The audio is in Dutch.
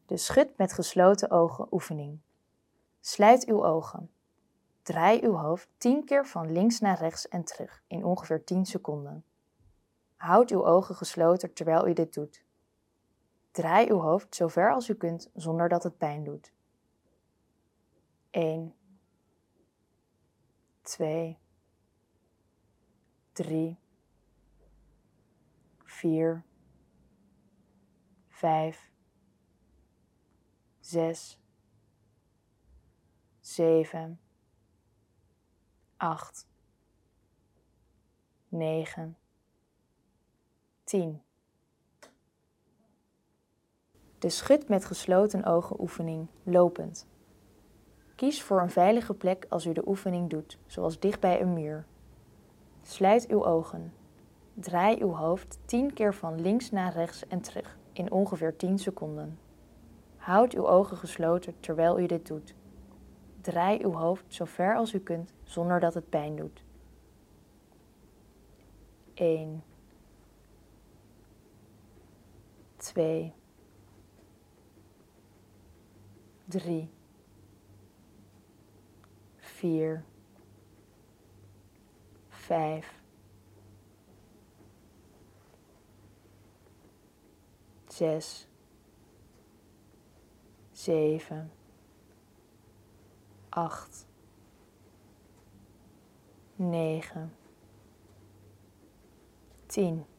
De schud met gesloten ogen oefening. Sluit uw ogen. Draai uw hoofd 10 keer van links naar rechts en terug in ongeveer 10 seconden. Houd uw ogen gesloten terwijl u dit doet. Draai uw hoofd zo ver als u kunt zonder dat het pijn doet. 1, 2, 3, 4, 5, 6, 7, 8, 9, 10. De schud met gesloten ogen oefening lopend. Kies voor een veilige plek als u de oefening doet, zoals dicht bij een muur. Sluit uw ogen. Draai uw hoofd 10 keer van links naar rechts en terug in ongeveer 10 seconden. Houd uw ogen gesloten terwijl u dit doet. Draai uw hoofd zo ver als u kunt zonder dat het pijn doet. 1, 2, 3, 4, 5, 6, 7, 8, 9, 10.